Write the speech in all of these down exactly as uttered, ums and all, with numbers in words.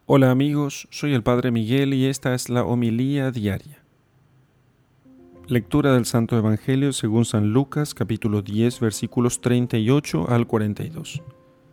Hola amigos, soy el Padre Miguel y esta es la homilía diaria. Lectura del Santo Evangelio según San Lucas, capítulo diez, versículos treinta y ocho al cuarenta y dos.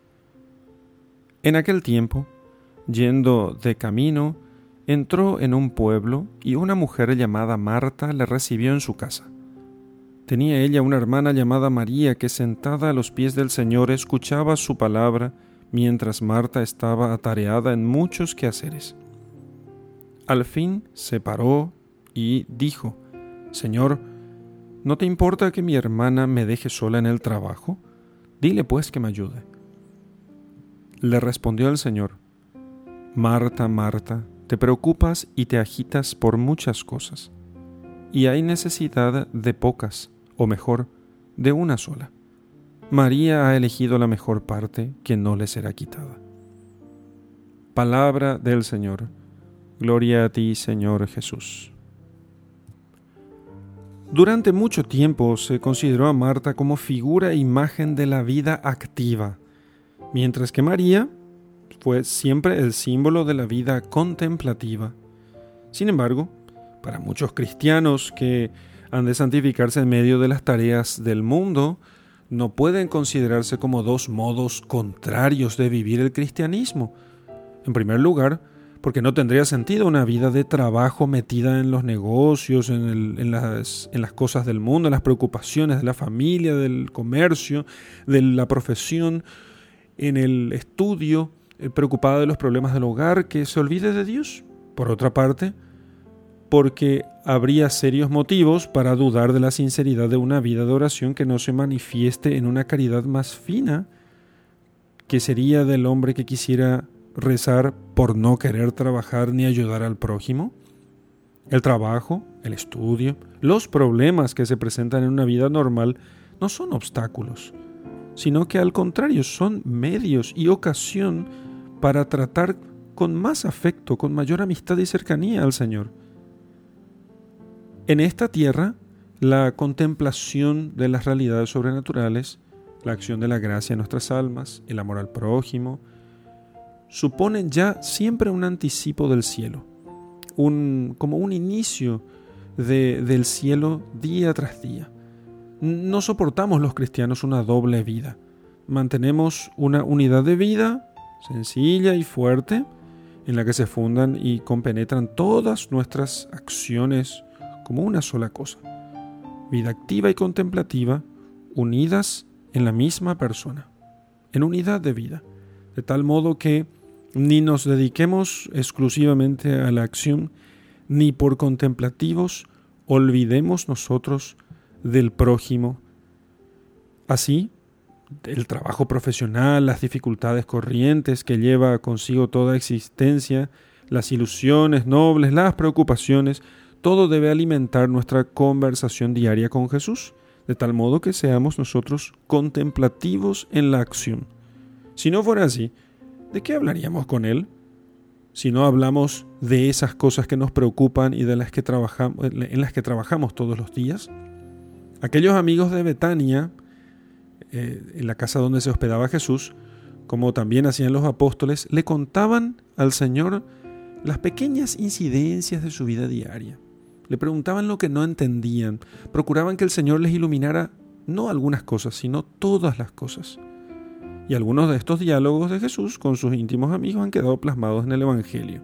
En aquel tiempo, yendo de camino, entró en un pueblo y una mujer llamada Marta le recibió en su casa. Tenía ella una hermana llamada María que sentada a los pies del Señor escuchaba su palabra mientras Marta estaba atareada en muchos quehaceres. Al fin se paró y dijo: Señor, ¿no te importa que mi hermana me deje sola en el trabajo? Dile pues que me ayude. Le respondió el Señor: Marta, Marta, te preocupas y te agitas por muchas cosas, y hay necesidad de pocas, o mejor, de una sola. María ha elegido la mejor parte, que no le será quitada. Palabra del Señor. Gloria a ti, Señor Jesús. Durante mucho tiempo se consideró a Marta como figura e imagen de la vida activa, mientras que María fue siempre el símbolo de la vida contemplativa. Sin embargo, para muchos cristianos que han de santificarse en medio de las tareas del mundo, no pueden considerarse como dos modos contrarios de vivir el cristianismo. En primer lugar, porque no tendría sentido una vida de trabajo metida en los negocios, en, el, en, las, en las cosas del mundo, en las preocupaciones de la familia, del comercio, de la profesión, en el estudio, eh, preocupada de los problemas del hogar, que se olvide de Dios. Por otra parte, porque habría serios motivos para dudar de la sinceridad de una vida de oración que no se manifieste en una caridad más fina, que sería del hombre que quisiera rezar por no querer trabajar ni ayudar al prójimo. El trabajo, el estudio, los problemas que se presentan en una vida normal no son obstáculos, sino que al contrario son medios y ocasión para tratar con más afecto, con mayor amistad y cercanía al Señor. En esta tierra, la contemplación de las realidades sobrenaturales, la acción de la gracia en nuestras almas, el amor al prójimo, suponen ya siempre un anticipo del cielo, un, como un inicio de, del cielo día tras día. No soportamos los cristianos una doble vida. Mantenemos una unidad de vida sencilla y fuerte, en la que se fundan y compenetran todas nuestras acciones como una sola cosa. Vida activa y contemplativa, unidas en la misma persona, en unidad de vida, de tal modo que ni nos dediquemos exclusivamente a la acción, ni por contemplativos olvidemos nosotros del prójimo. Así, el trabajo profesional, las dificultades corrientes que lleva consigo toda existencia, las ilusiones nobles, las preocupaciones, todo debe alimentar nuestra conversación diaria con Jesús, de tal modo que seamos nosotros contemplativos en la acción. Si no fuera así, ¿de qué hablaríamos con Él? Si no hablamos de esas cosas que nos preocupan y de las que trabajamos, en las que trabajamos todos los días. Aquellos amigos de Betania, eh, en la casa donde se hospedaba Jesús, como también hacían los apóstoles, le contaban al Señor las pequeñas incidencias de su vida diaria. Le preguntaban lo que no entendían, procuraban que el Señor les iluminara no algunas cosas, sino todas las cosas. Y algunos de estos diálogos de Jesús con sus íntimos amigos han quedado plasmados en el Evangelio.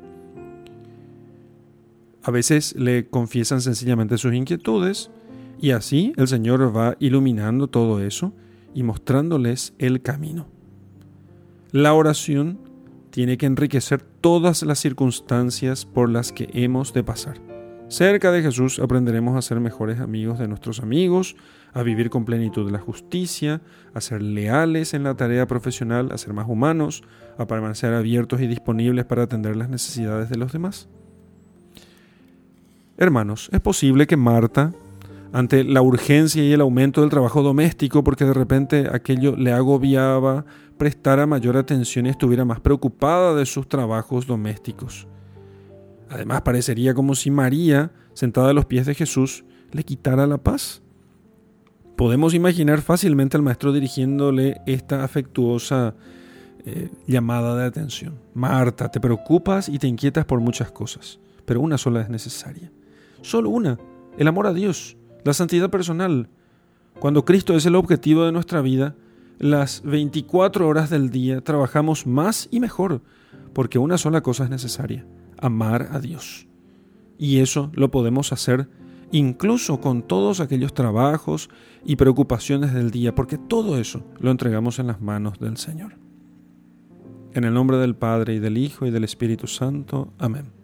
A veces le confiesan sencillamente sus inquietudes, y así el Señor va iluminando todo eso y mostrándoles el camino. La oración tiene que enriquecer todas las circunstancias por las que hemos de pasar. Cerca de Jesús aprenderemos a ser mejores amigos de nuestros amigos, a vivir con plenitud de la justicia, a ser leales en la tarea profesional, a ser más humanos, a permanecer abiertos y disponibles para atender las necesidades de los demás. Hermanos, es posible que Marta, ante la urgencia y el aumento del trabajo doméstico, porque de repente aquello le agobiaba, prestara mayor atención y estuviera más preocupada de sus trabajos domésticos. Además, parecería como si María, sentada a los pies de Jesús, le quitara la paz. Podemos imaginar fácilmente al maestro dirigiéndole esta afectuosa eh, llamada de atención. Marta, te preocupas y te inquietas por muchas cosas, pero una sola es necesaria. Solo una, el amor a Dios, la santidad personal. Cuando Cristo es el objetivo de nuestra vida, las veinticuatro horas del día trabajamos más y mejor, porque una sola cosa es necesaria: amar a Dios. Y eso lo podemos hacer incluso con todos aquellos trabajos y preocupaciones del día, porque todo eso lo entregamos en las manos del Señor. En el nombre del Padre, y del Hijo, y del Espíritu Santo. Amén.